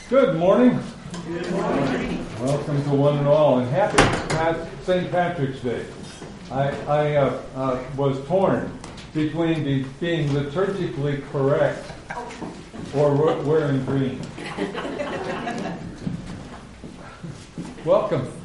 Good morning. Good morning. Welcome to one and all, and happy St. Patrick's Day. I was torn between being liturgically correct or wearing green. Welcome.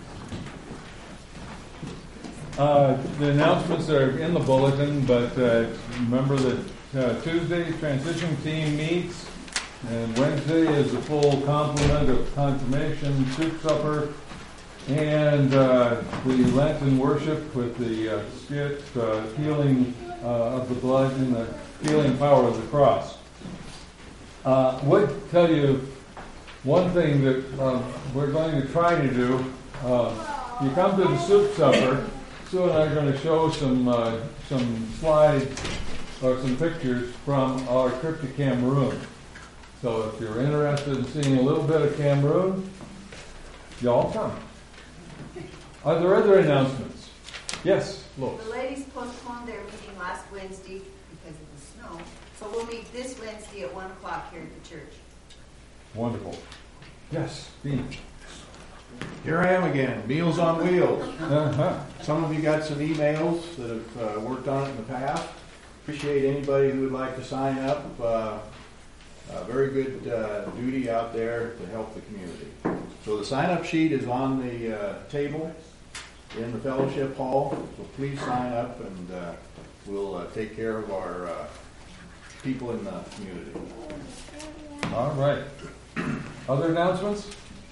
The announcements are in the bulletin, but remember that Tuesday transition team meets, and Wednesday is the full complement of confirmation, soup supper, and the Lenten worship with the Spirit healing of the blood and the healing power of the cross. Would tell you one thing that we're going to try to do. You come to the soup supper. Sue and I are going to show some slides or some pictures from our trip to Cameroon. So if you're interested in seeing a little bit of Cameroon, y'all come. Are there other announcements? Yes, Lois. The ladies postponed their meeting last Wednesday because of the snow. So we'll meet this Wednesday at 1 o'clock here at the church. Wonderful. Yes, Dean. Here I am again, Meals on Wheels. Uh-huh. Some of you got some emails that have worked on it in the past. Appreciate anybody who would like to sign up. Very good duty out there to help the community. So the sign-up sheet is on the table in the fellowship hall. So please sign up, and we'll take care of our people in the community. All right. Other announcements?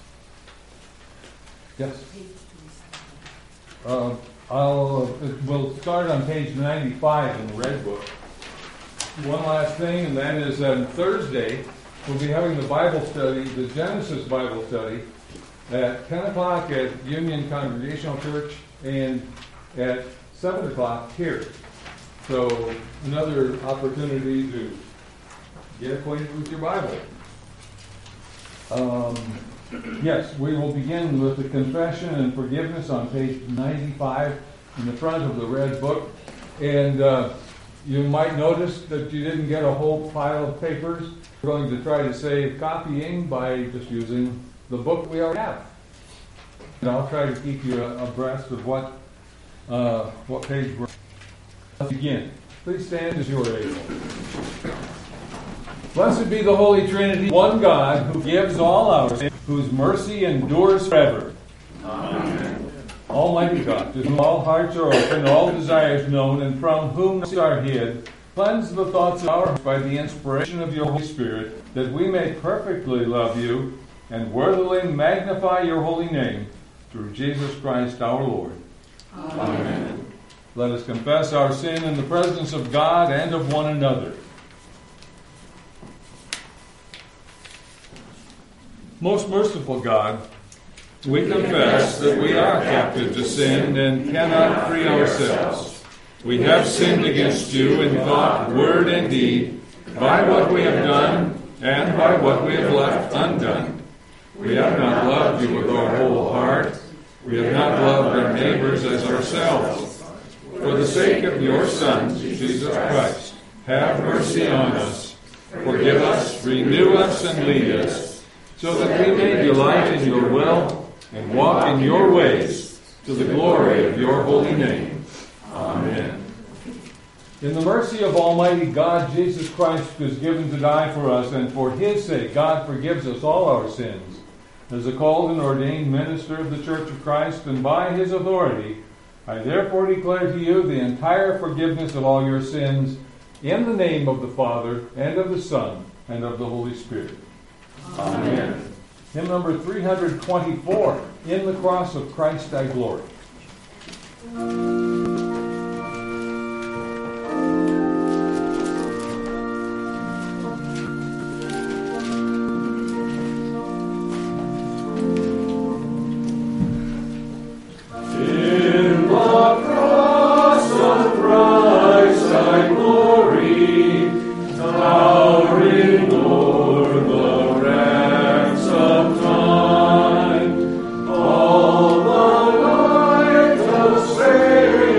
Yes. We'll start on page 95 in the Red Book. One last thing, and that is on Thursday, we'll be having the Bible study, the Genesis Bible study, at 10 o'clock at Union Congregational Church and at 7 o'clock here. So another opportunity to get acquainted with your Bible. Yes, we will begin with the confession and forgiveness on page 95 in the front of the Red Book. And you might notice that you didn't get a whole pile of papers. We're going to try to save copying by just using the book we already have. And I'll try to keep you abreast of what page we're. Let's begin. Please stand as you are able. Blessed be the Holy Trinity, one God, who gives all our sins, whose mercy endures forever. Amen. Almighty God, to whom all hearts are open, all desires known, and from whom thoughts are hid, cleanse the thoughts of our hearts by the inspiration of your Holy Spirit, that we may perfectly love you and worthily magnify your holy name, through Jesus Christ our Lord. Amen. Let us confess our sin in the presence of God and of one another. Most merciful God, we confess that we are captive to sin and cannot free ourselves. We have sinned against you in thought, word, and deed, by what we have done and by what we have left undone. We have not loved you with our whole heart. We have not loved our neighbors as ourselves. For the sake of your Son, Jesus Christ, have mercy on us. Forgive us, renew us, and lead us, so that we may delight in your will and walk in your ways, to the glory of your holy name. Amen. In the mercy of Almighty God, Jesus Christ was given to die for us, and for his sake God forgives us all our sins. As a called and ordained minister of the Church of Christ, and by his authority, I therefore declare to you the entire forgiveness of all your sins, in the name of the Father, and of the Son, and of the Holy Spirit. Amen. Hymn number 324, In the Cross of Christ Thy Glory. All the light of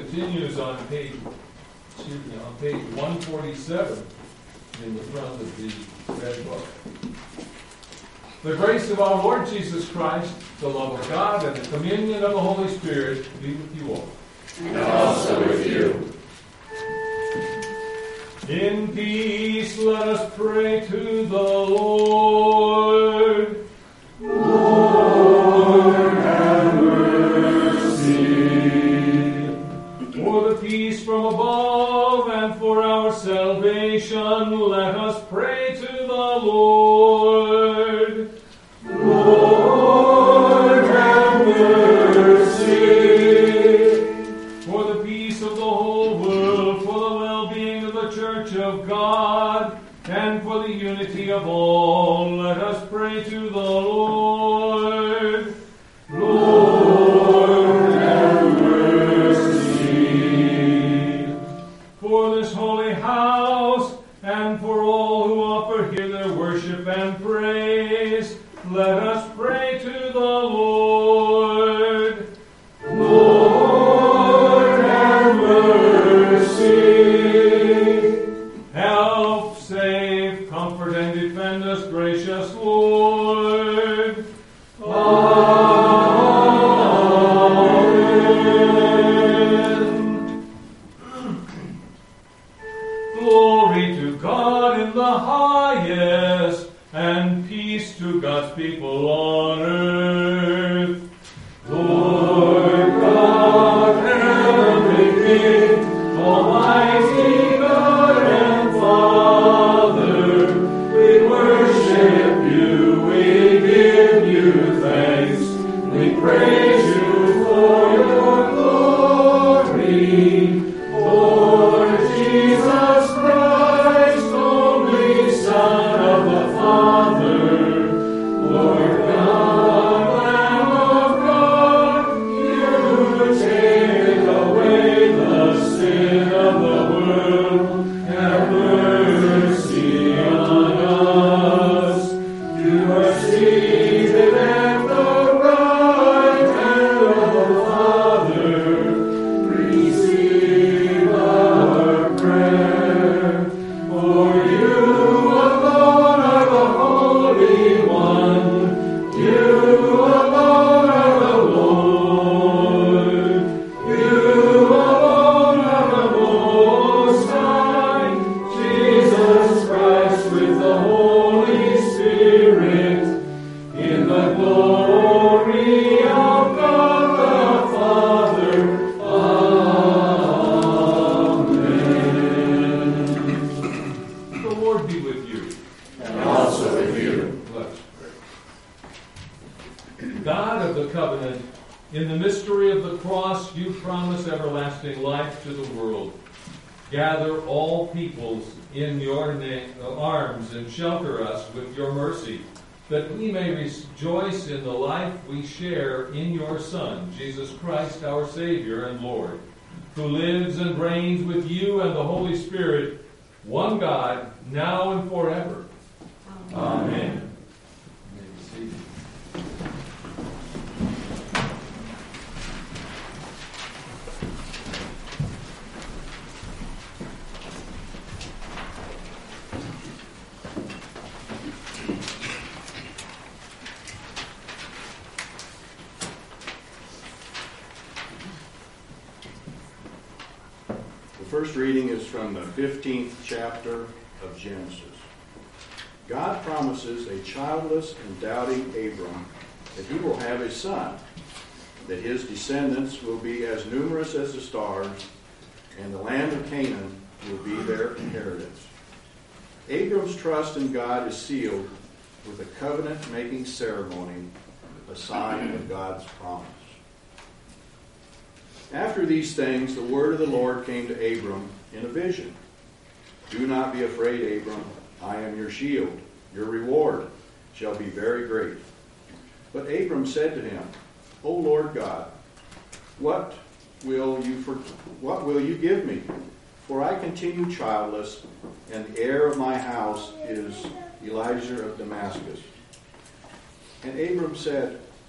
continues on page 147 in the front of the red book. The grace of our Lord Jesus Christ, the love of God, and the communion of the Holy Spirit be with you all. And also with you. In peace, let us pray to the Lord. Lord, have mercy. For the peace from above and for our salvation, let us pray to the Lord. Lord, have mercy. For the peace of the whole world, for the well-being of the Church of God, and for the unity of all, let us pray to the Lord. Lord, have mercy. For this holy house, and for all who offer here their worship and praise, let us pray to the Lord. Lord, have mercy. Help, save, comfort, and defend us, gracious Lord. Amen. Glory to God in the highest, and peace to God's people on earth. Lord God, heavenly King, Almighty God and Father, we worship you, we give you thanks, we praise you for your glory. Lord Jesus Christ, only Son of the Father, Lord God, Lamb of God, you take away the sin of the world. Have mercy on us. You are seated at the right hand of the Father. Receive our prayer. For you alone are the Holy One. You alone are the Lord. You alone are the Most High. Jesus Christ with the Holy Spirit. In the glory of God the Father. Amen. The Lord be with you. And also with you. Let's pray. God of the covenant, in the mystery of the cross, you promise everlasting life to the world. Gather all peoples in your arms and shelter us with your mercy, that we may rejoice in the life we share in your Son, Jesus Christ, our Savior and Lord, who lives and reigns with you and the Holy Spirit, one God, now and forever. Amen. You may be seated. The first reading is from the 15th chapter of Genesis. God promises a childless and doubting Abram that he will have a son, that his descendants will be as numerous as the stars, and the land of Canaan will be their inheritance. Abram's trust in God is sealed with a covenant-making ceremony, a sign of God's promise. After these things, the word of the Lord came to Abram in a vision. Do not be afraid, Abram. I am your shield. Your reward shall be very great. But Abram said to him, O Lord God, what will you give me? For I continue childless, and the heir of my house is Elijah of Damascus. And Abram said,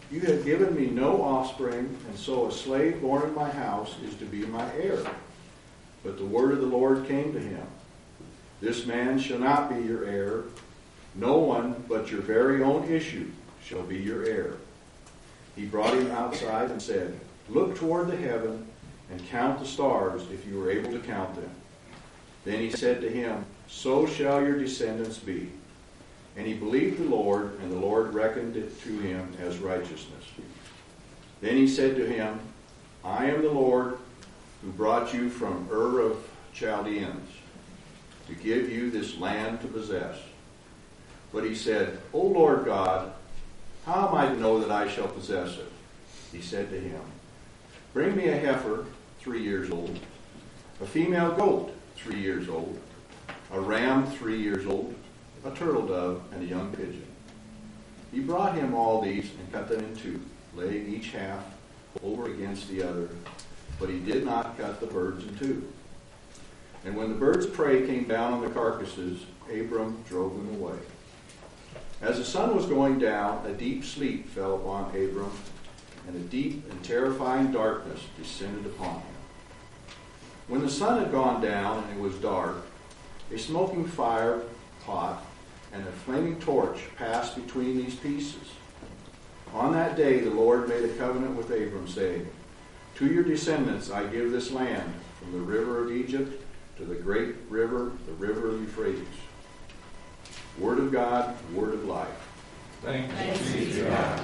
You have given me no offspring, and so a slave born in my house is to be my heir. But the word of the Lord came to him. This man shall not be your heir. No one but your very own issue shall be your heir. He brought him outside and said, Look toward the heaven and count the stars if you are able to count them. Then he said to him, So shall your descendants be. And he believed the Lord, and the Lord reckoned it to him as righteousness. Then he said to him, I am the Lord who brought you from Ur of Chaldeans to give you this land to possess. But he said, O Lord God, how am I to know that I shall possess it? He said to him, Bring me a heifer 3 years old, a female goat 3 years old, a ram 3 years old, a turtle dove, and a young pigeon. He brought him all these and cut them in two, laying each half over against the other, but he did not cut the birds in two. And when the birds of prey came down on the carcasses, Abram drove them away. As the sun was going down, a deep sleep fell upon Abram, and a deep and terrifying darkness descended upon him. When the sun had gone down and it was dark, a smoking fire pot and a flaming torch passed between these pieces. On that day the Lord made a covenant with Abram, saying, To your descendants I give this land, from the river of Egypt to the great river, the river of Euphrates. Word of God, word of life. Thanks be to God.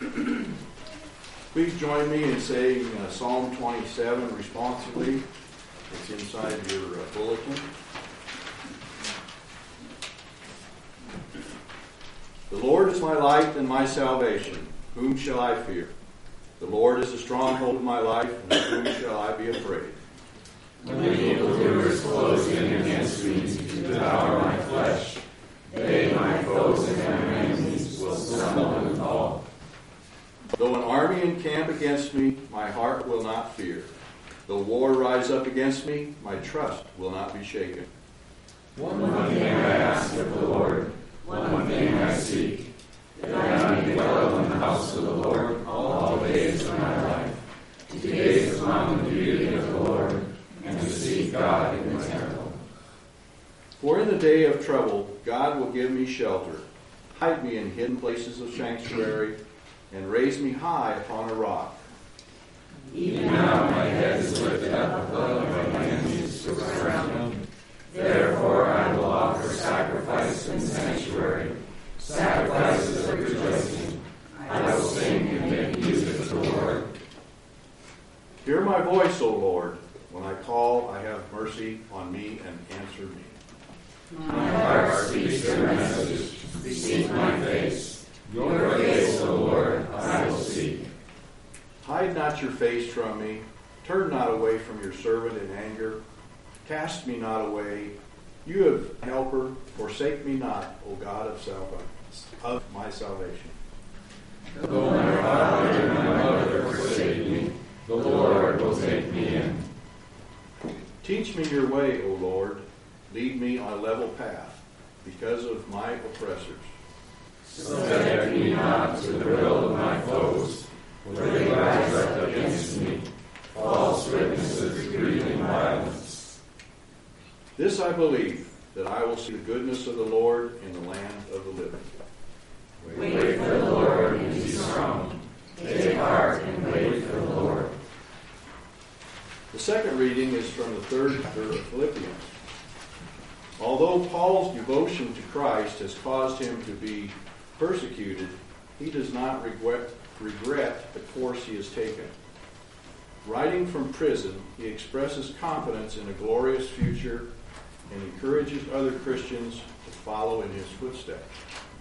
Please join me in saying Psalm 27 responsively. It's inside your bulletin. The Lord is my light and my salvation. Whom shall I fear? The Lord is the stronghold of my life, and of whom shall I be afraid? When the evildoers close in against me to devour my flesh, they, my foes and my enemies, will stumble and fall. Though an army encamp against me, my heart will not fear. Though war rise up against me, my trust will not be shaken. One thing I ask of the Lord, one thing I seek, that I may dwell in the house of the Lord all the days of my life, to gaze upon the beauty of the Lord, and to seek God in the temple. For in the day of trouble, God will give me shelter, hide me in hidden places of sanctuary, and raise me high upon a rock. Even now my head is lifted up above my enemies to surround me. Therefore I will offer sacrifice in sanctuary, sacrifices of rejoicing. I will sing and make music to the Lord. Hear my voice, O Lord. When I call, I have mercy on me and answer me. My heart speaks your message. Seek my face. Your face, O Lord, I will seek. Hide not your face from me. Turn not away from your servant in anger. Cast me not away. You have a helper. Forsake me not, O God of my salvation. Though my father and my mother forsake me, the Lord will take me in. Teach me your way, O Lord. Lead me on a level path because of my oppressors. Subject me not to the will of my foes, for they rise up against me, false witnesses breathing violence. This I believe, that I will see the goodness of the Lord in the land of the living. Wait for the Lord and be strong. Take heart and wait for the Lord. The second reading is from the third chapter of Philippians. Although Paul's devotion to Christ has caused him to be persecuted, he does not regret the course he has taken. Writing from prison, he expresses confidence in a glorious future and encourages other Christians to follow in his footsteps.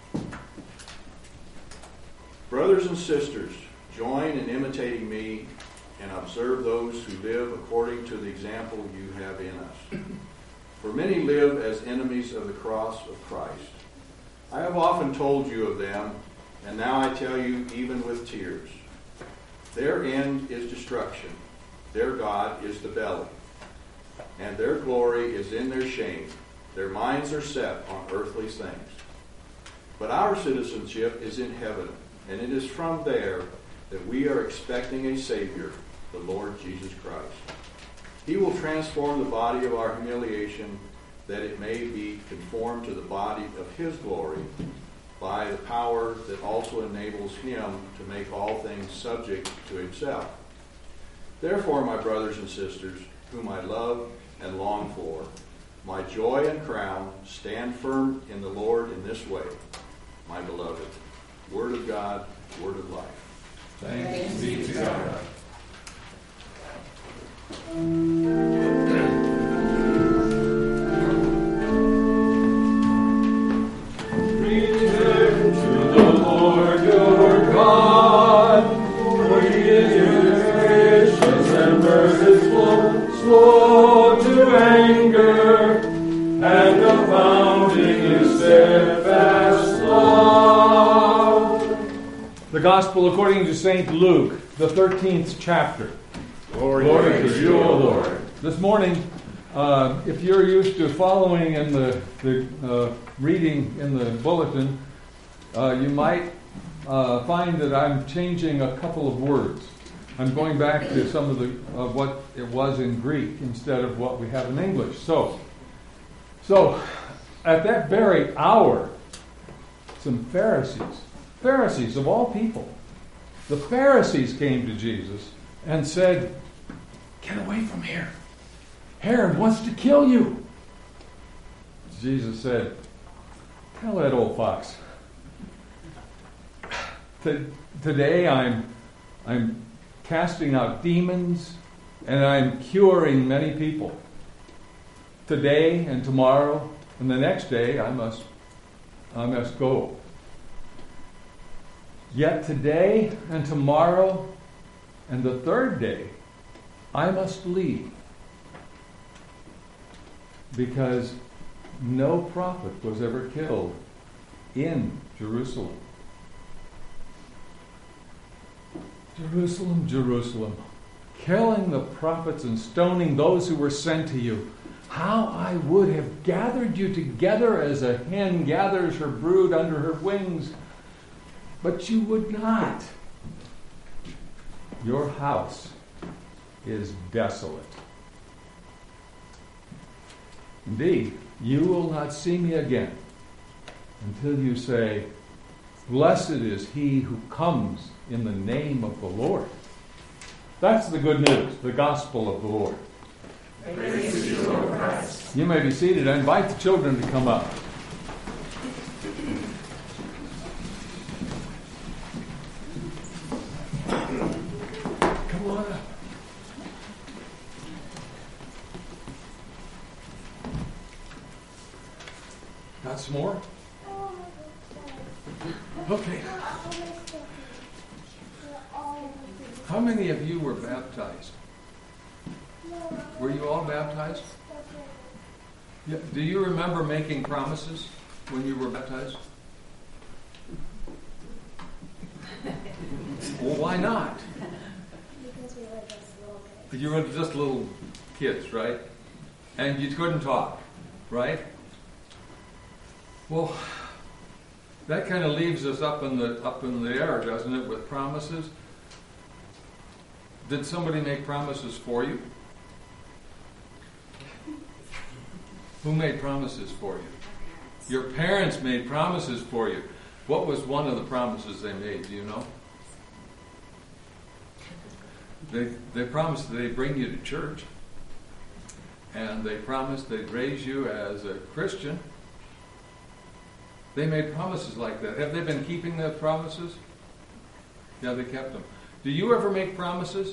Brothers and sisters, join in imitating me and observe those who live according to the example you have in us. For many live as enemies of the cross of Christ. I have often told you of them, and now I tell you even with tears. Their end is destruction. Their God is the belly. And their glory is in their shame. Their minds are set on earthly things. But our citizenship is in heaven, and it is from there that we are expecting a Savior, the Lord Jesus Christ. He will transform the body of our humiliation that it may be conformed to the body of his glory by the power that also enables him to make all things subject to himself. Therefore, my brothers and sisters, whom I love and long for, my joy and crown, stand firm in the Lord in this way, my beloved. Word of God, word of life. Thanks be to God. Return to the Lord your God, for he is gracious and merciful, slow to anger, and abounding in steadfast love. The Gospel according to St. Luke, the 13th chapter. Glory to you, O Lord. This morning, if you're used to following in the reading in the bulletin, you might find that I'm changing a couple of words. I'm going back to some of what it was in Greek instead of what we have in English. So at that very hour, some Pharisees of all people, the Pharisees came to Jesus and said, "Get away from here. Herod wants to kill you." Jesus said, "Tell that old fox. Today I'm casting out demons and I'm curing many people. Today and tomorrow and the next day I must go. Yet today and tomorrow and the third day I must leave, because no prophet was ever killed in Jerusalem. Jerusalem, Jerusalem, killing the prophets and stoning those who were sent to you. How I would have gathered you together as a hen gathers her brood under her wings, but you would not. Your house is desolate. Indeed, you will not see me again until you say, 'Blessed is he who comes in the name of the Lord.'" That's the good news, the gospel of the Lord. Praise to you, Lord Christ. You may be seated. I invite the children to come up. Come on up. Got some more? Okay. How many of you were baptized? Were you all baptized? Yeah. Do you remember making promises when you were baptized? Well, why not? Because we were just little kids. You were just little kids, right? And you couldn't talk, right? Well, that kind of leaves us up in the air, doesn't it, with promises? Did somebody make promises for you? Who made promises for you? Your parents made promises for you. What was one of the promises they made? Do you know? They promised that they'd bring you to church. And they promised they'd raise you as a Christian. They made promises like that. Have they been keeping those promises? Yeah, they kept them. Do you ever make promises?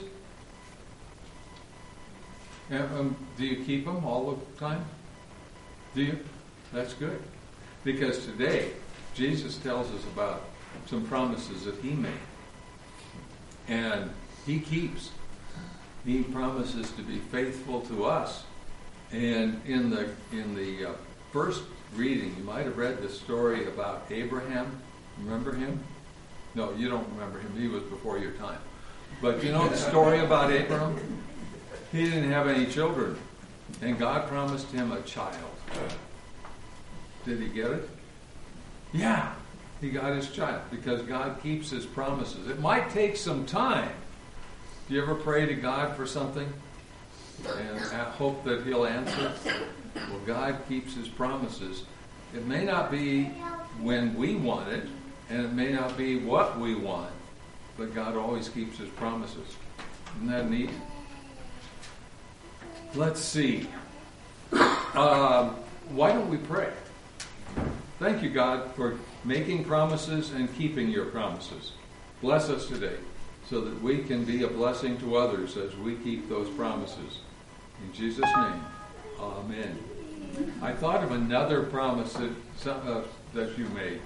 Do you keep them all the time? Do you? That's good. Because today, Jesus tells us about some promises that he made. And he keeps. He promises to be faithful to us. And in the first reading, you might have read the story about Abraham. Remember him? No, you don't remember him. He was before your time. But you know the story about Abraham? He didn't have any children. And God promised him a child. Did he get it? Yeah. he got his child, because God keeps his promises. It might take some time. Do you ever pray to God for something and hope that he'll answer? Well, God keeps his promises. It may not be when we want it, and it may not be what we want, but God always keeps his promises. Isn't that neat? Let's see. Why don't we pray? Thank you, God, for making promises and keeping your promises. Bless us today so that we can be a blessing to others as we keep those promises. In Jesus' name, amen. I thought of another promise that you made.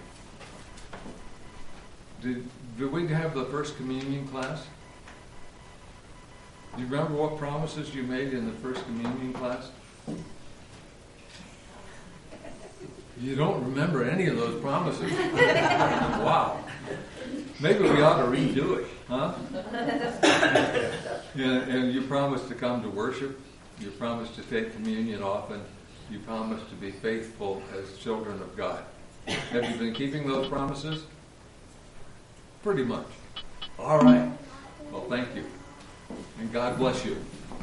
Did we have the first communion class? Do you remember what promises you made in the first communion class? You don't remember any of those promises. Wow. Maybe we ought to redo it, huh? And you promised to come to worship. You promised to take communion often. You promised to be faithful as children of God. Have you been keeping those promises? Pretty much. All right. Well, thank you. And God bless you.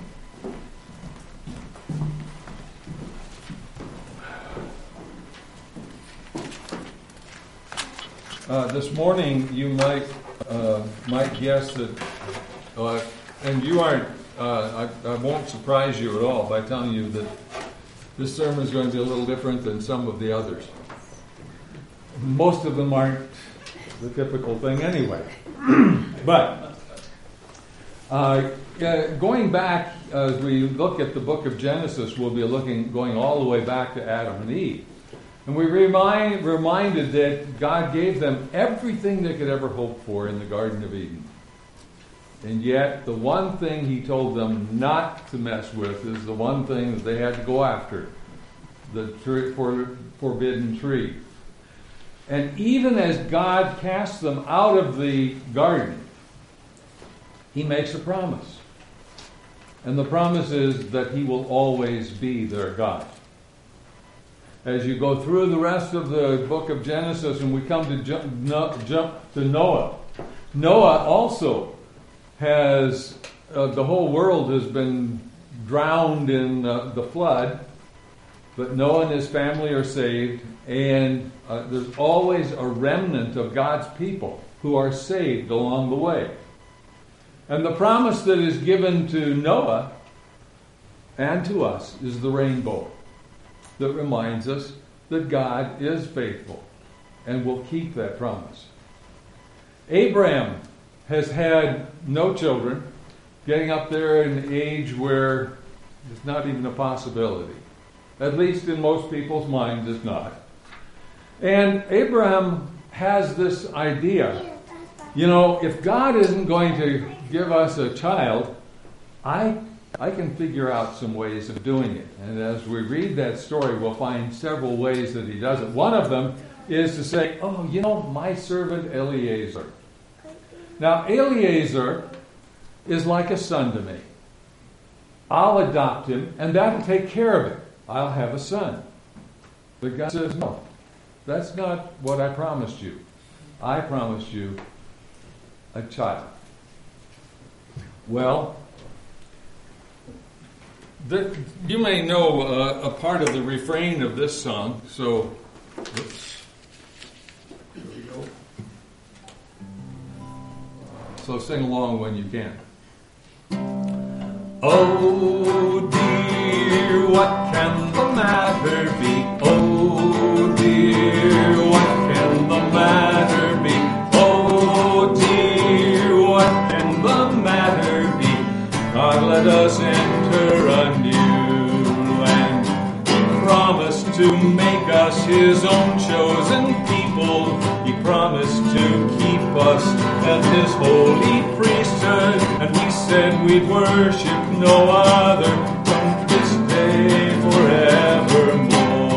This morning, you might guess that, and you aren't. I won't surprise you at all by telling you that this sermon is going to be a little different than some of the others. Most of them aren't the typical thing anyway. But going back, as we look at the book of Genesis, we'll be going all the way back to Adam and Eve. And we reminded that God gave them everything they could ever hope for in the Garden of Eden. And yet, the one thing he told them not to mess with is the one thing that they had to go after, the forbidden tree. And even as God casts them out of the garden, he makes a promise. And the promise is that he will always be their God. As you go through the rest of the book of Genesis and we come to jump to Noah. Noah also has, the whole world has been drowned in the flood, but Noah and his family are saved, and there's always a remnant of God's people who are saved along the way. And the promise that is given to Noah and to us is the rainbow that reminds us that God is faithful and will keep that promise. Abraham has had no children, getting up there in an age where it's not even a possibility. At least in most people's minds, it's not. And Abraham has this idea, if God isn't going to give us a child, I can figure out some ways of doing it. And as we read that story, we'll find several ways that he does it. One of them is to say, my servant Eliezer. Now, Eliezer is like a son to me. I'll adopt him, and that'll take care of it. I'll have a son. But God says, no, that's not what I promised you. I promised you a child. Well, you may know a part of the refrain of this song, so here we go. So sing along when you can. Oh dear, what can the matter be? Oh dear, what can the matter be? Oh dear, what can the matter be? God, let us enter anew, and He promised to make us His own chosen people. He promised to keep us as His holy priesthood, and we said we'd worship no other from this day forevermore.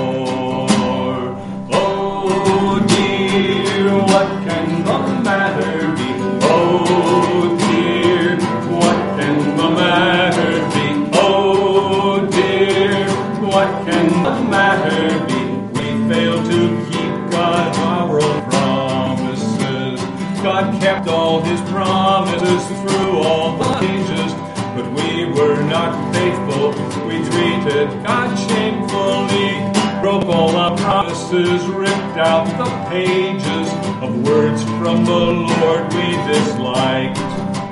Oh dear, what can the matter be? Oh dear, what can the matter be? Oh dear, what can the matter be? We fail to keep God's our own promise. We treated God shamefully, broke all our promises, ripped out the pages of words from the Lord we disliked.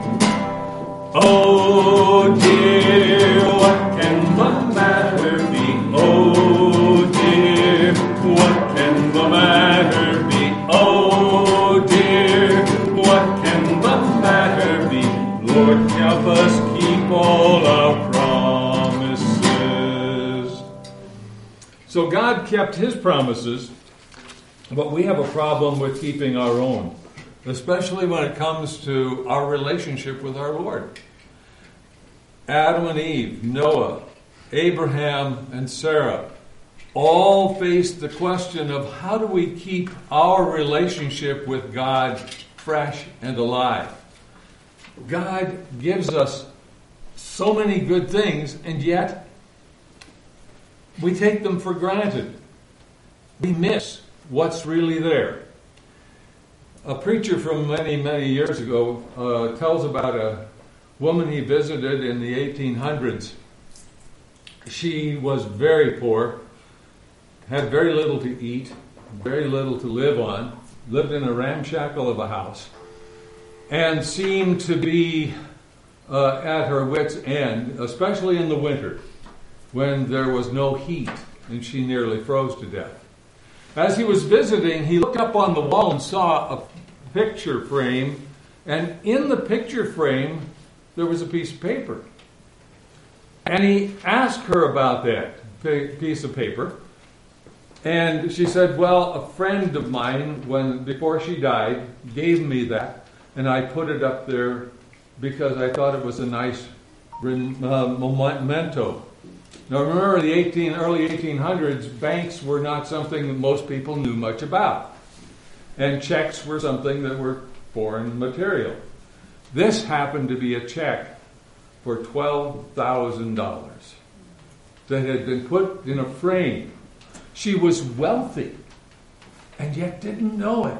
Oh dear, what can the matter be? Oh dear, what can the matter be? Oh dear, what can the matter be? Lord, help us keep all our promises. So God kept His promises, but we have a problem with keeping our own, especially when it comes to our relationship with our Lord. Adam and Eve, Noah, Abraham and Sarah all faced the question of how do we keep our relationship with God fresh and alive. God gives us so many good things, and yet we take them for granted. We miss what's really there. A preacher from many, many years ago tells about a woman he visited in the 1800s. She was very poor, had very little to eat, very little to live on, lived in a ramshackle of a house, and seemed to be at her wit's end, especially in the winter, when there was no heat and she nearly froze to death. As he was visiting, he looked up on the wall and saw a picture frame, and in the picture frame there was a piece of paper. And he asked her about that piece of paper. And she said, well, a friend of mine, before she died, gave me that, and I put it up there because I thought it was a nice memento. Now remember, the early 1800s, banks were not something that most people knew much about. And checks were something that were foreign material. This happened to be a check for $12,000 that had been put in a frame. She was wealthy and yet didn't know it.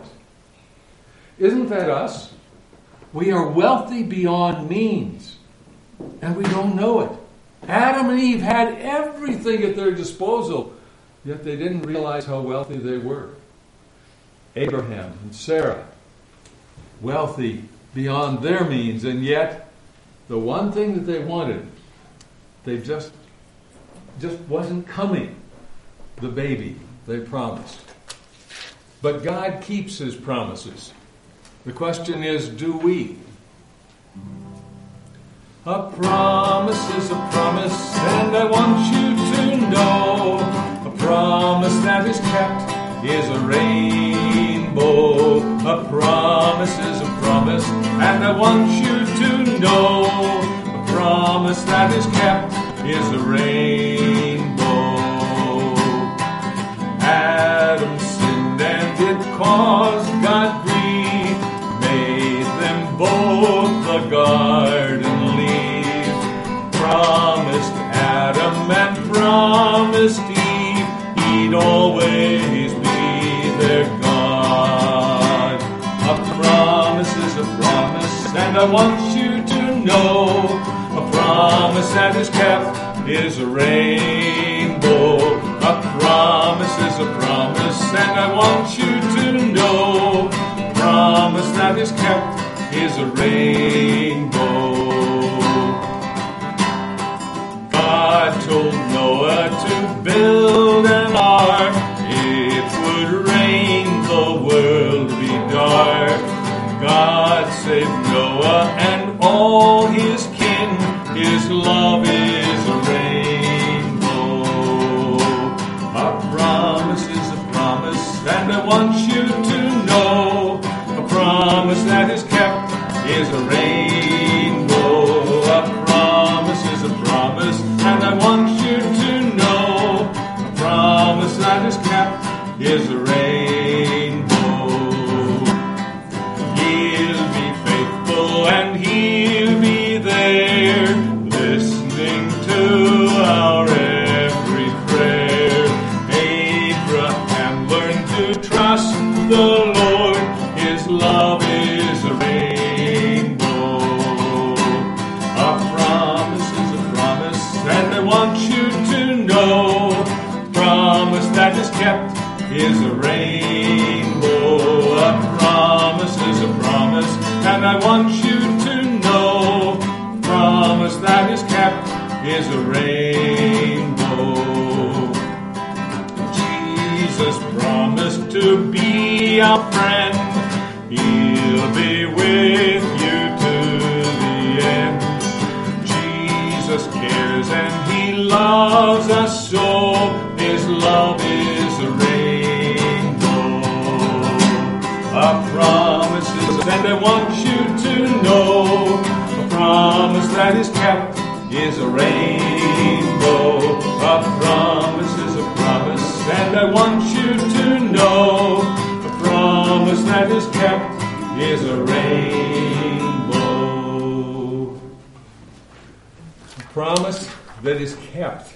Isn't that us? We are wealthy beyond means and we don't know it. Adam and Eve had everything at their disposal, yet they didn't realize how wealthy they were. Abraham and Sarah, wealthy beyond their means, and yet the one thing that they wanted, they just wasn't coming, the baby they promised. But God keeps His promises. The question is, do we? A promise is a promise, and I want you to know a promise that is kept is a rainbow. A promise is a promise, and I want you to know a promise that is kept is a rainbow. Adam sinned and it caused God grief, made them both the garden leave. Promised Adam and promised Eve he'd always be their God. A promise is a promise, and I want you to know a promise that is kept is a rainbow. A promise is a promise, and I want you to know a promise that is kept is a rainbow. God told Noah to build an ark. It would rain, the world be dark. God saved Noah and all his kin. His love is a rainbow. A promise is a promise, and I want you to know a promise that is kept is a rainbow. kept is a rainbow. A promise is a promise, and I want you to know, a promise that is kept is a rainbow. Jesus promised to be our friend. He'll be with you to the end. Jesus cares and He loves us so. His love is a rainbow. A promise is, and I want you to know, a promise that is kept is a rainbow. A promise is a promise, and I want you to know, a promise that is kept is a rainbow. A promise that is kept.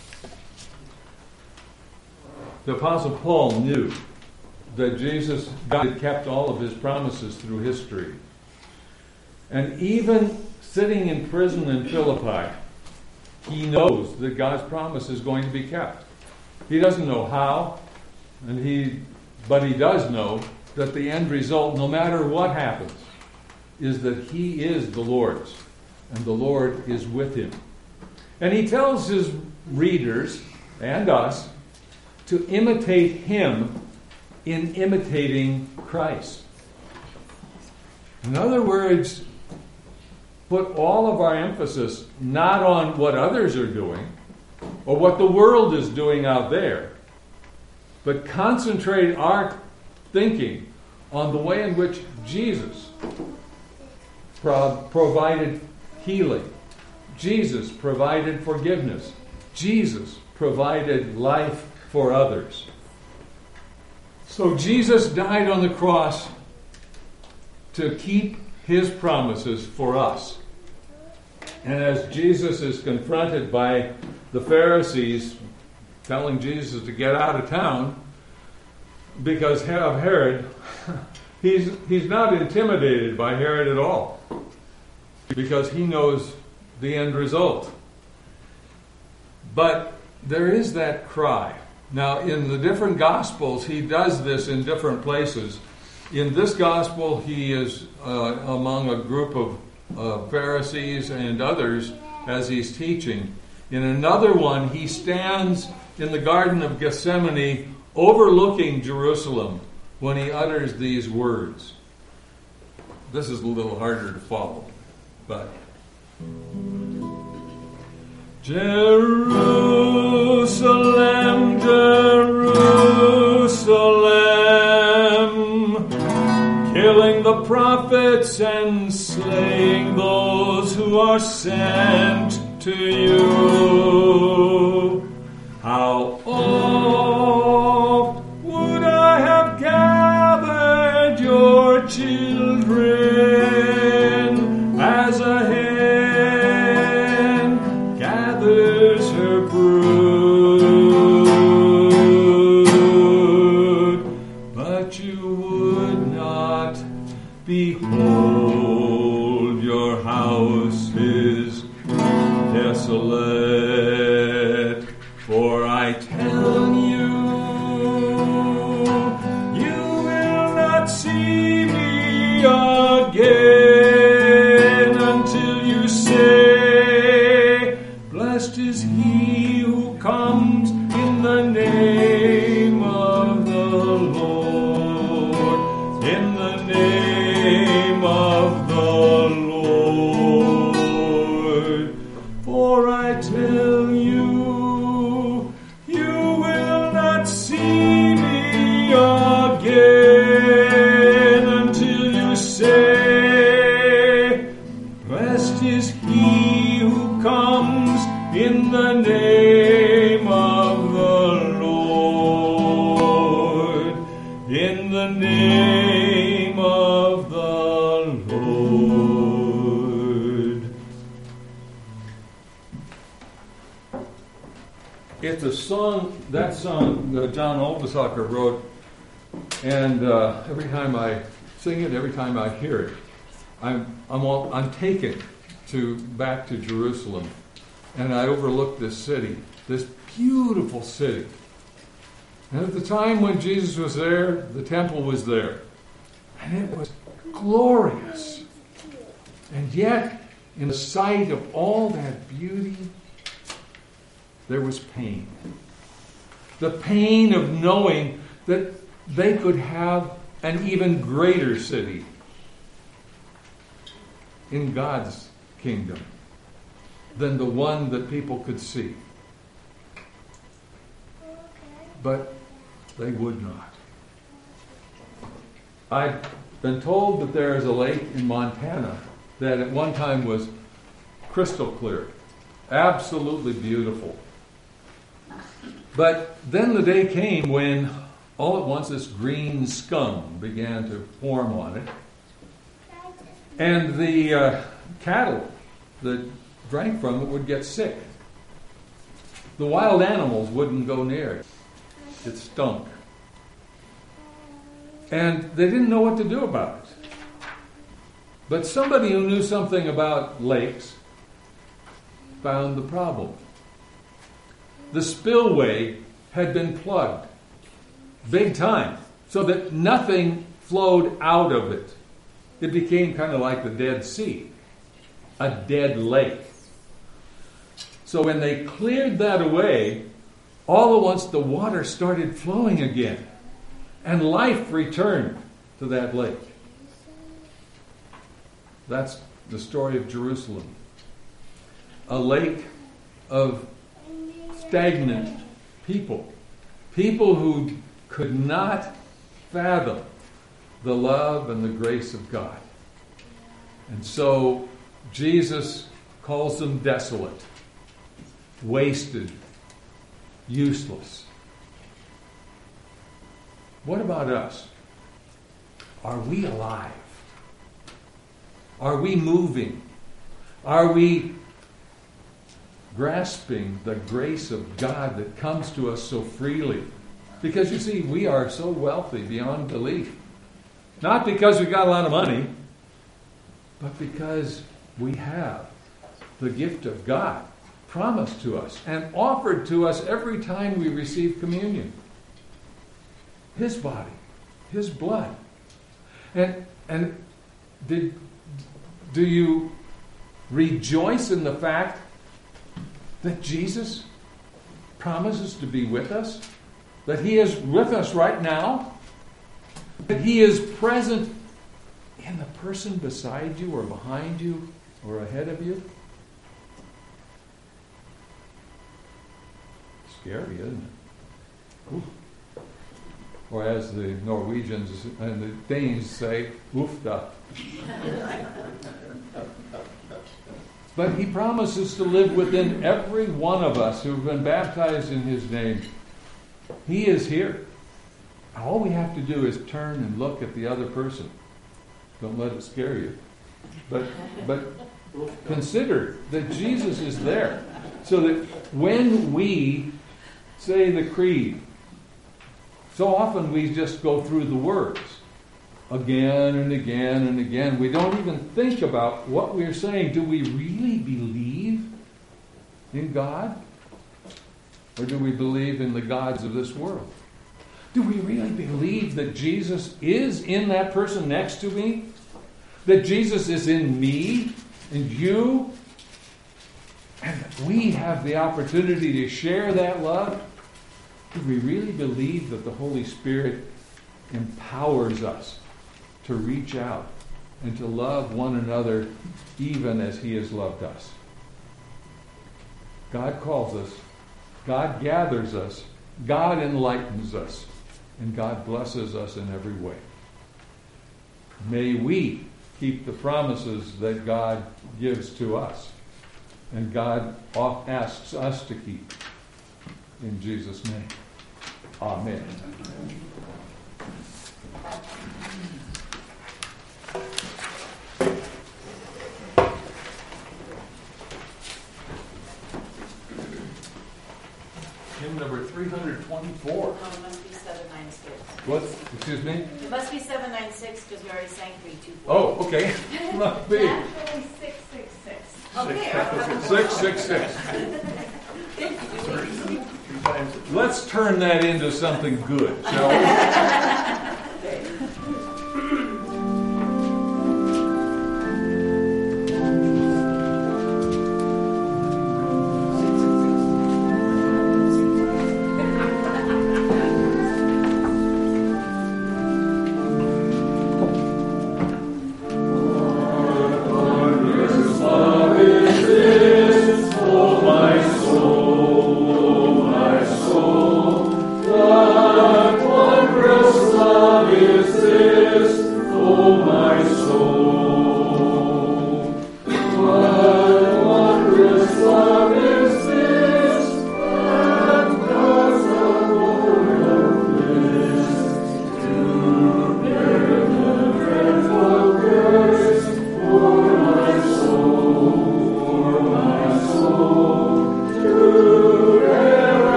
The Apostle Paul knew that God had kept all of His promises through history. And even sitting in prison in Philippi, he knows that God's promise is going to be kept. He doesn't know how, but he does know that the end result, no matter what happens, is that He is the Lord's, and the Lord is with him. And he tells his readers and us to imitate Him in imitating Christ. In other words, put all of our emphasis not on what others are doing or what the world is doing out there, but concentrate our thinking on the way in which Jesus provided healing. Jesus provided forgiveness. Jesus provided life for others. So Jesus died on the cross to keep His promises for us. And as Jesus is confronted by the Pharisees telling Jesus to get out of town because of Herod, he's not intimidated by Herod at all, because he knows the end result. But there is that cry. Now, in the different Gospels, he does this in different places. In this Gospel, he is among a group of Pharisees and others as he's teaching. In another one, he stands in the Garden of Gethsemane overlooking Jerusalem when he utters these words. This is a little harder to follow, but Jerusalem, Jerusalem, killing the prophets and slaying those who are sent to you. How oft would I have gathered your children as a hen gathers her brood, but you would not. Behold, your house is desolate. For I tell you, you will not see me again until you say, blessed is he who comes in the name of the Lord, in the name of the Lord. For I tell you, you will not see me again until you say, blessed is he who comes in the name of the Lord, in the name of the Lord. It's a song, that song that John Olbesacker wrote, and every time I sing it, every time I hear it, I'm taken back to Jerusalem, and I overlook this city, this beautiful city. And at the time when Jesus was there, the temple was there. And it was glorious. And yet, in the sight of all that beauty, there was pain. The pain of knowing that they could have an even greater city in God's kingdom than the one that people could see. But they would not. I've been told that there is a lake in Montana that at one time was crystal clear, absolutely beautiful. But then the day came when all at once this green scum began to form on it. And the cattle that drank from it would get sick. The wild animals wouldn't go near it. It stunk. And they didn't know what to do about it. But somebody who knew something about lakes found the problem. The spillway had been plugged, big time, so that nothing flowed out of it. It became kind of like the Dead Sea, a dead lake. So when they cleared that away, all at once the water started flowing again, and life returned to that lake. That's the story of Jerusalem. A lake of stagnant people. People who could not fathom the love and the grace of God. And so Jesus calls them desolate, wasted, useless. What about us? Are we alive? Are we moving? Are we grasping the grace of God that comes to us so freely? Because you see, we are so wealthy beyond belief. Not because we've got a lot of money, but because we have the gift of God promised to us and offered to us every time we receive communion. His body, His blood. And do you rejoice in the fact that Jesus promises to be with us? That He is with us right now? That He is present in the person beside you or behind you or ahead of you? Scary, isn't it? Ooh. Or as the Norwegians and the Danes say, oofda. But He promises to live within every one of us who have been baptized in His name. He is here. All we have to do is turn and look at the other person. Don't let it scare you. But consider that Jesus is there. So that when we say the creed, so often we just go through the words again and again and again. We don't even think about what we're saying. Do we really believe in God? Or do we believe in the gods of this world? Do we really believe that Jesus is in that person next to me? That Jesus is in me and you? And that we have the opportunity to share that love? Do we really believe that the Holy Spirit empowers us to reach out and to love one another even as He has loved us? God calls us. God gathers us. God enlightens us. And God blesses us in every way. May we keep the promises that God gives to us. And God asks us to keep. In Jesus' name. Amen. Hymn number 324. Oh, it must be 796. What? Excuse me? It must be 796 because we already sang 324. Oh, okay. Must be. Actually, 666. Okay. 666. times. Let's turn that into something good, shall we?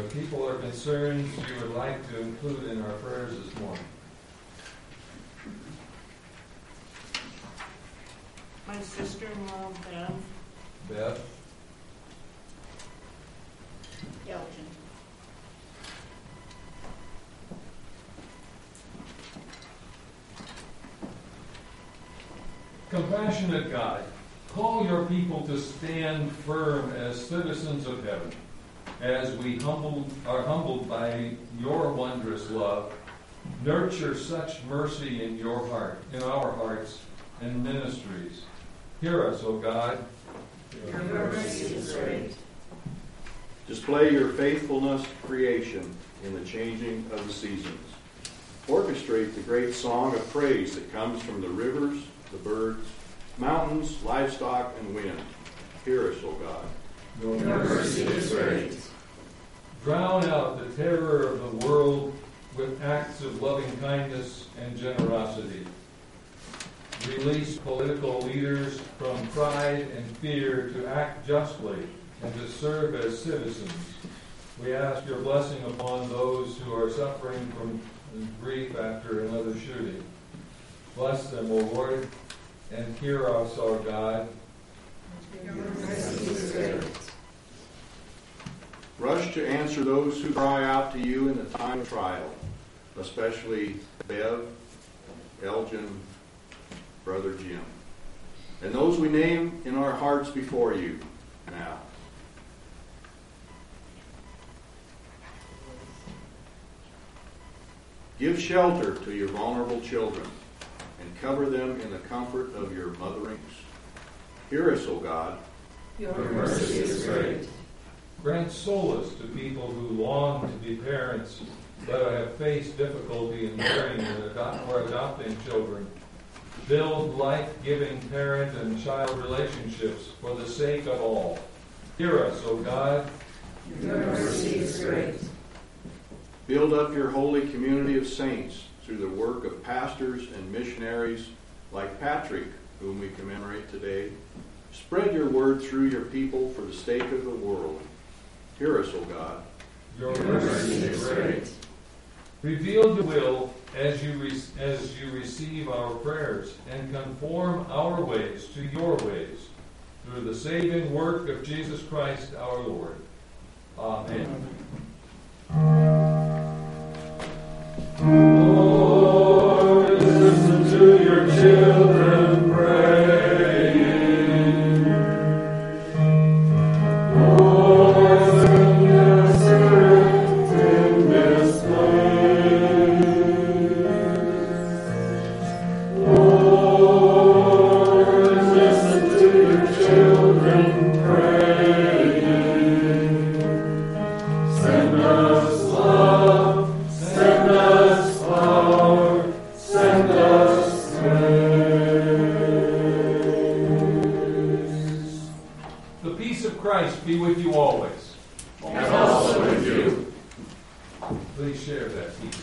people or concerns you would like to include in our prayers this morning? My sister-in-law, Beth? Elgin. Compassionate God, call your people to stand firm as citizens of heaven, as we are humbled by your wondrous love. Nurture such mercy in your heart, in our hearts and ministries. Hear us, O God. your mercy is great. Display your faithfulness to creation in the changing of the seasons. Orchestrate the great song of praise that comes from the rivers, the birds, mountains, livestock, and wind. Hear us, O God. Your mercy is great. Drown out the terror of the world with acts of loving kindness and generosity. Release political leaders from pride and fear to act justly and to serve as citizens. We ask your blessing upon those who are suffering from grief after another shooting. Bless them, O Lord, and hear us, our God. Your mercy is great. Rush to answer those who cry out to you in the time of trial, especially Bev, Elgin, Brother Jim, and those we name in our hearts before you now. Give shelter to your vulnerable children and cover them in the comfort of your motherings. Hear us, O God. Your mercy is great. Grant solace to people who long to be parents but have faced difficulty in marrying or adopting children. Build life-giving parent and child relationships for the sake of all. Hear us, O God. Your mercy is great. Build up your holy community of saints through the work of pastors and missionaries like Patrick, whom we commemorate today. Spread your word through your people for the sake of the world. Hear us, O God. Your mercy is great. Reveal your will as you receive our prayers, and conform our ways to your ways, through the saving work of Jesus Christ our Lord. Amen. Lord, listen to your children praying. Lord, send your Spirit in this place. Lord, listen to your children praying. Send us love. Send us power, send us grace. The peace of Christ be with you always. And also with you. Please share that peace.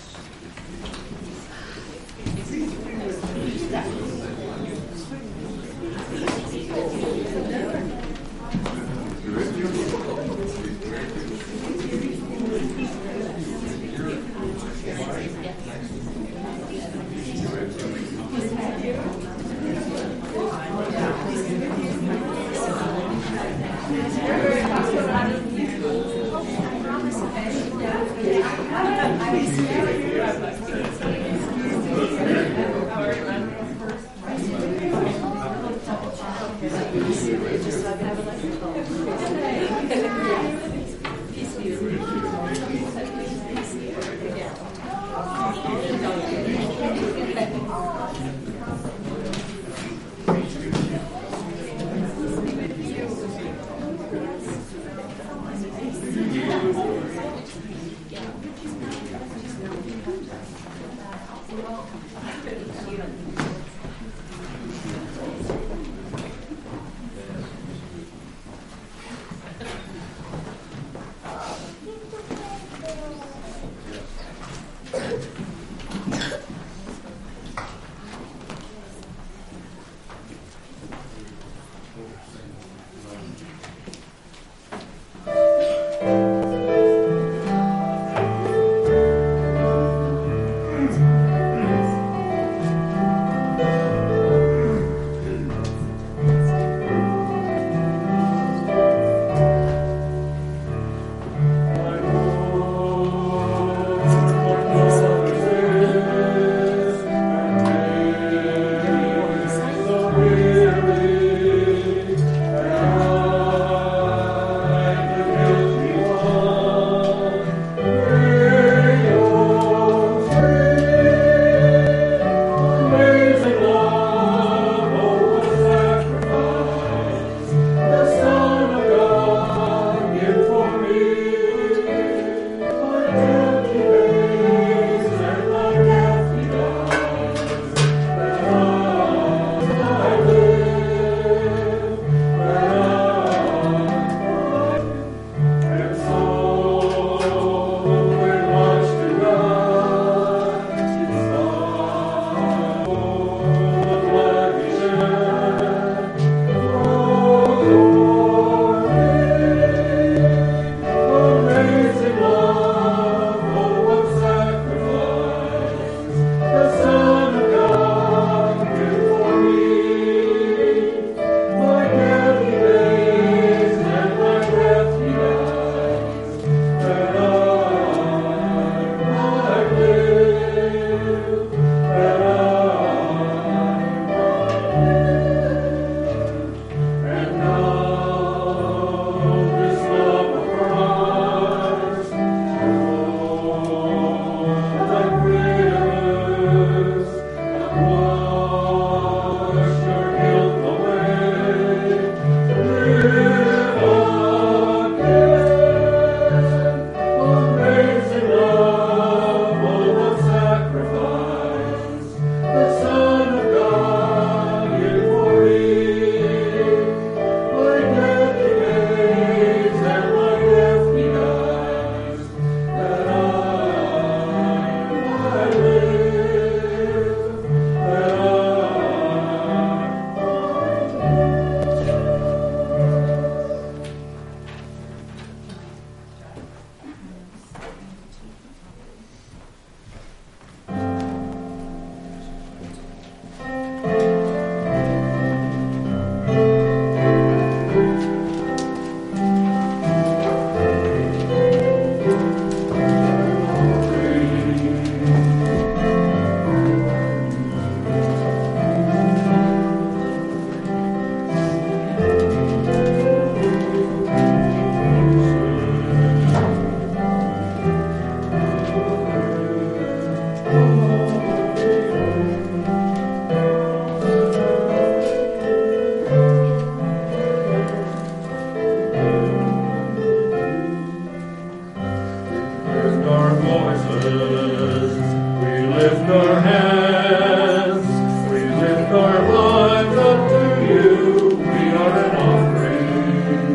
voices, we lift our hands, we lift our lives up to you. We are an offering.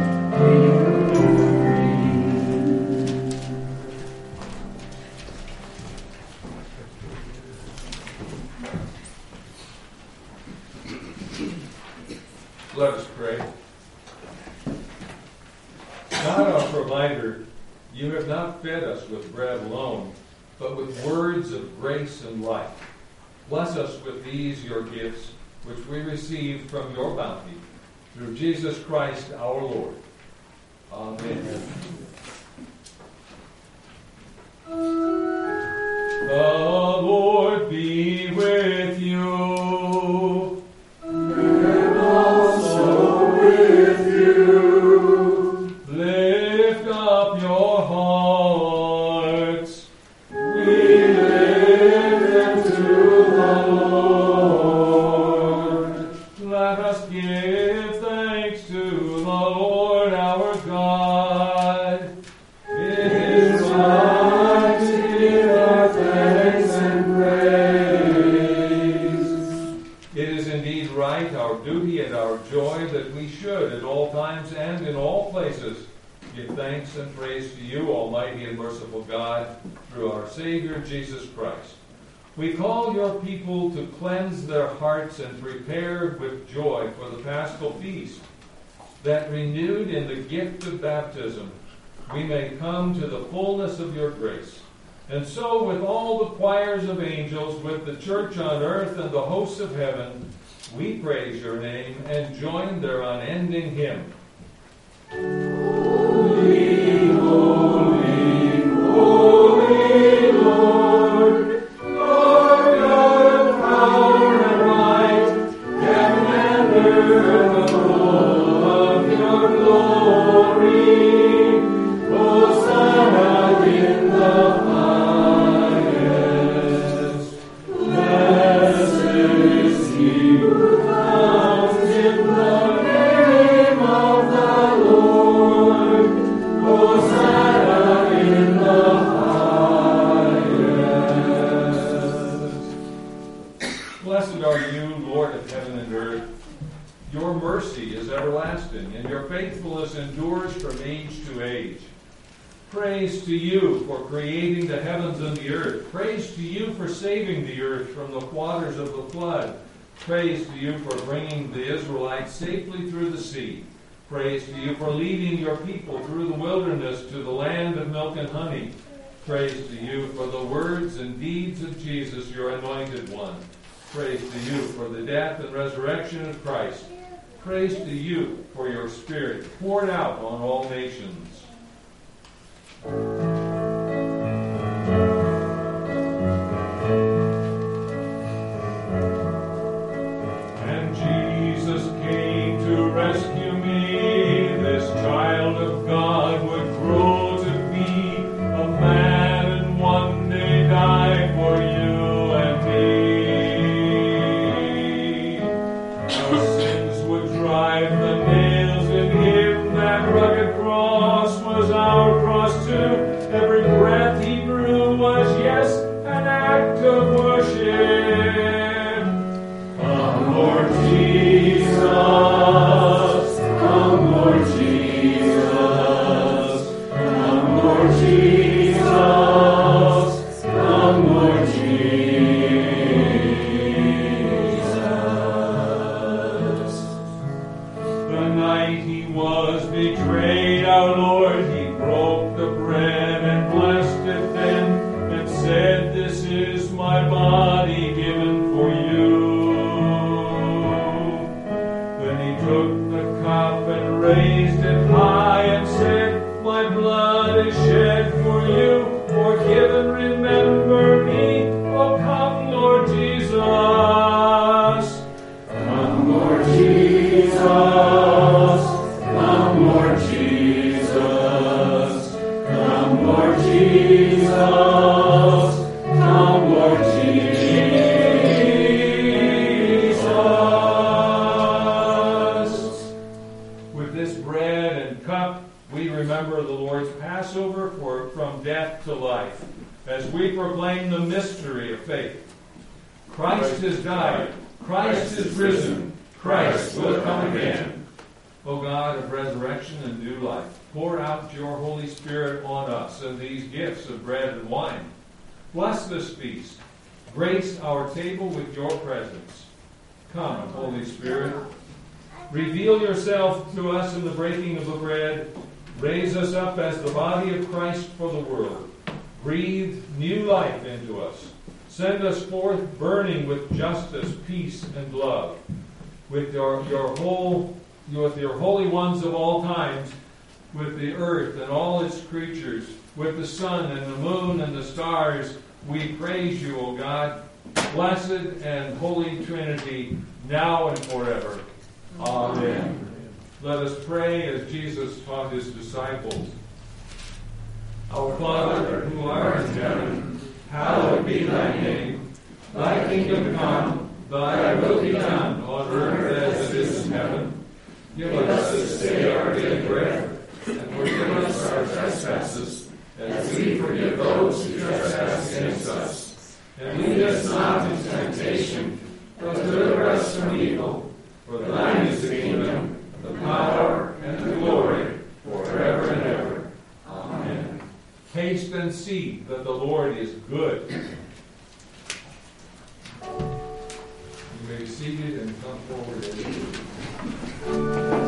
Let us pray. God, our provider, you have not fed us with bread alone, but with words of grace and life. Bless us with these, your gifts, which we receive from your bounty, through Jesus Christ our Lord. Amen. The Lord be with you. And also with you. Lift up your hearts. We lift them to the Lord. Let us give thanks to the Lord our God. It is right to give our thanks and praise. It is indeed right, our duty and our joy, that we should at all times and in all places give thanks and praise to you, Almighty and merciful God, through our Savior Jesus Christ. We call your people to cleanse their hearts and prepare with joy for the Paschal feast, that renewed in the gift of baptism, we may come to the fullness of your grace. And so, with all the choirs of angels, with the church on earth and the hosts of heaven, we praise your name and join their unending hymn. Holy, holy, holy Lord, Lord of power and might, heaven and earth are full of your glory. Hosanna in the highest. Blessed is he who comes in the name of the Lord. Hosanna in the highest. Blessed are you, Lord of heaven and earth. Your mercy is everlasting, and your faithfulness endures from age to age. Praise to you for creating the heavens and the earth. Praise to you for saving the earth from the waters of the flood. Praise to you for bringing the Israelites safely through the sea. Praise to you for leading your people through the wilderness to the land of milk and honey. Praise to you for the words and deeds of Jesus, your anointed one. Praise to you for the death and resurrection of Christ. Praise to you for your Spirit poured out on all nations. And Jesus came to rescue me. This child of God would grow to be a man and one day die for you and me. Our sins would drive the nails in him. That rugged cross was our cross too. Every breath he drew was, yes, an act of worship. Come, Lord Jesus. Come, Lord Jesus. Come, Lord Jesus. Come, Lord Jesus. The night he was betrayed, our Lord, he broke the bread and blessed it then, and said, "This is my body given for you." Then he took the cup and raised it high and said, "My blood is shed for you. Forgive and remember me. Oh, come, Lord Jesus. Come, Lord Jesus. Come, Lord Jesus. Come, Lord Jesus. Come, Lord Jesus. With this bread and cup, we remember the Lord's Passover from death to life, as we proclaim the mystery of faith. Christ has died. Christ is risen. Christ will come again. O God of resurrection and new life, pour out your Holy Spirit on us and these gifts of bread and wine. Bless this feast. Grace our table with your presence. Come, Holy Spirit. Reveal yourself to us in the breaking of the bread. Raise us up as the body of Christ for the world. Breathe new life into us. Send us forth burning with justice, peace, and love. With your holy ones of all times, with the earth and all its creatures, with the sun and the moon and the stars, we praise you, O God, blessed and holy Trinity, now and forever. Amen. Let us pray as Jesus taught his disciples. Our Father, who art in heaven, hallowed be thy name. Thy kingdom come, thy will be done on earth as it is in heaven. Give us this day our daily bread, and forgive us our trespasses, as we forgive those who trespass against us. And lead us not into temptation, but deliver us from evil. For thine is the kingdom, the power, and the glory, forever and ever. Amen. Taste and see that the Lord is good. You may be seated and come forward as you wish.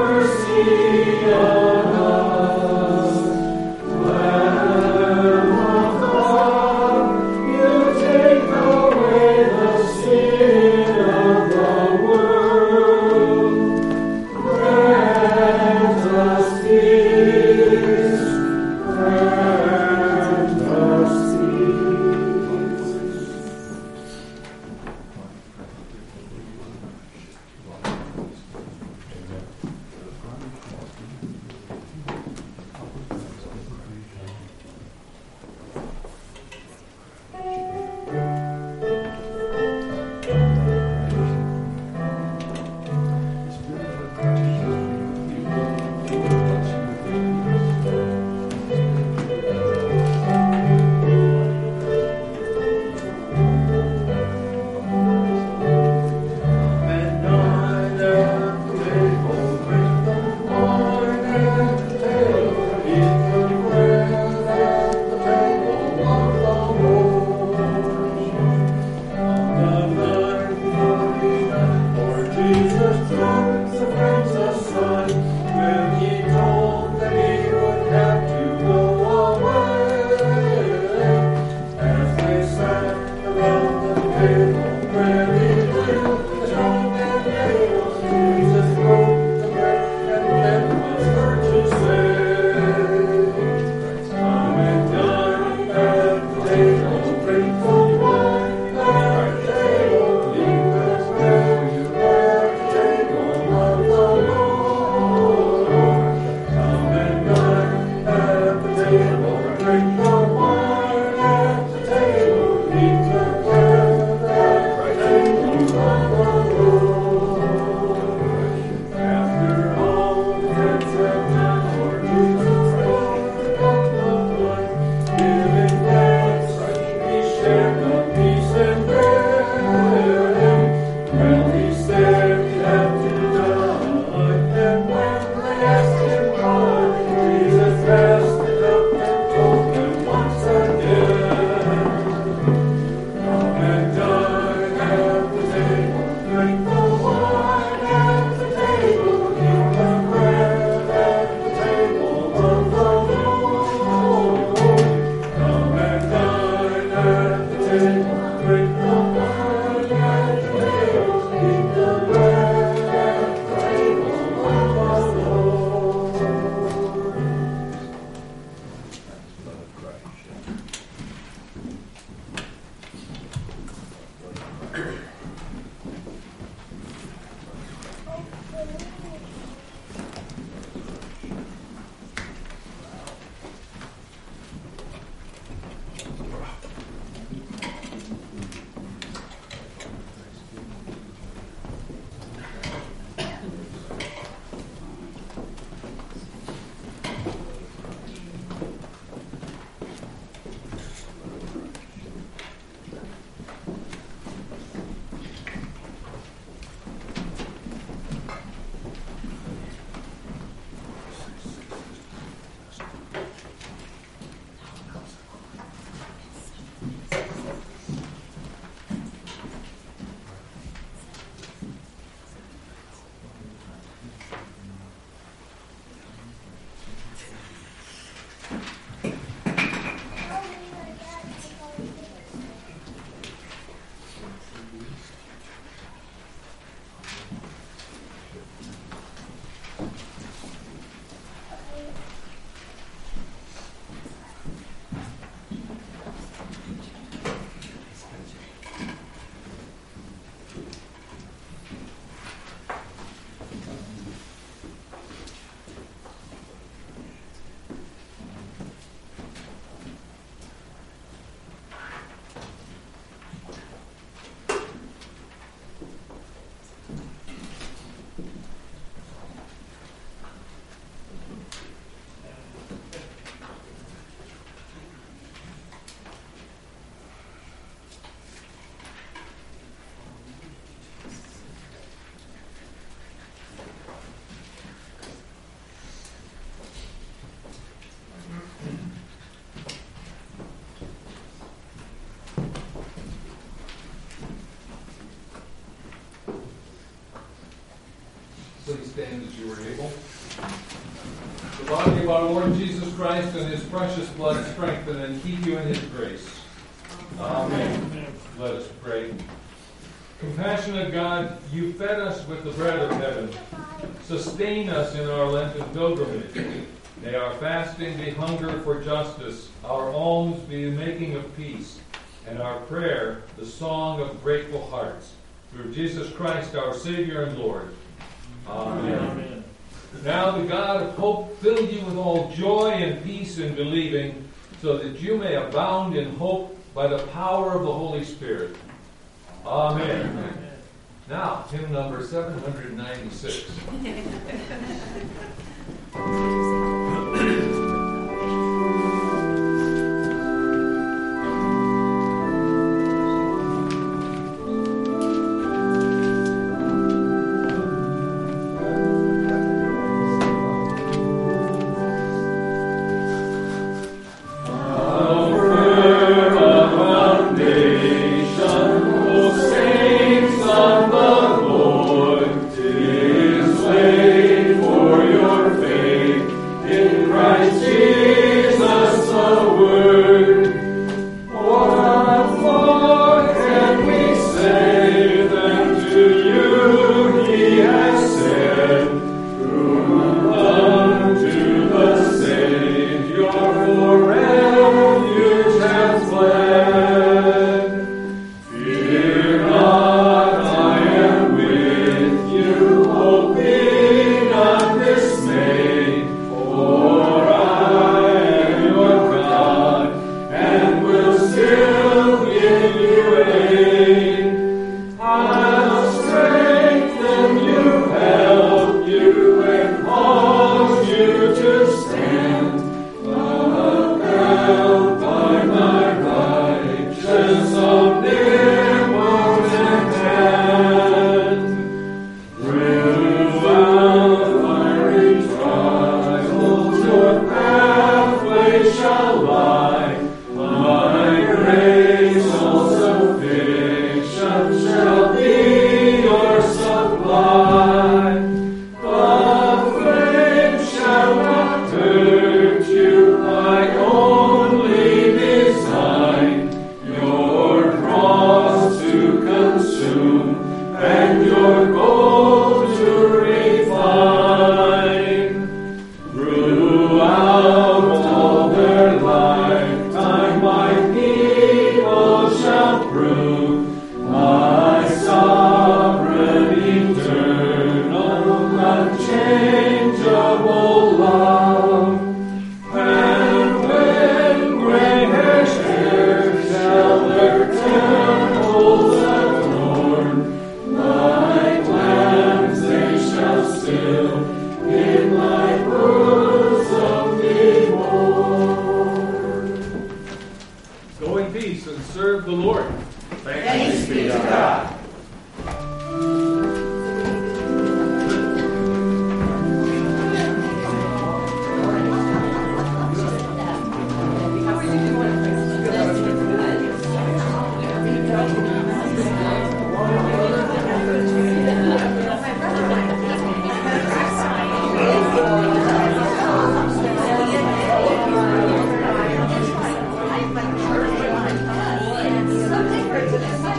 Mercy on us, wherever stand as you are able. The body of our Lord Jesus Christ and his precious blood strengthen and keep you in his grace. Amen. Let us pray. Compassionate God, you fed us with the bread of heaven. Sustain us in our Lenten pilgrimage. May our fasting be hunger for justice, our alms be the making of peace, and our prayer the song of grateful hearts. Through Jesus Christ, our Savior and Lord. Amen. Amen. Now the God of hope fill you with all joy and peace in believing, so that you may abound in hope by the power of the Holy Spirit. Amen. Amen. Now, hymn number 796.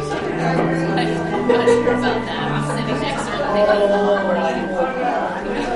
About that. I'm sitting next to her.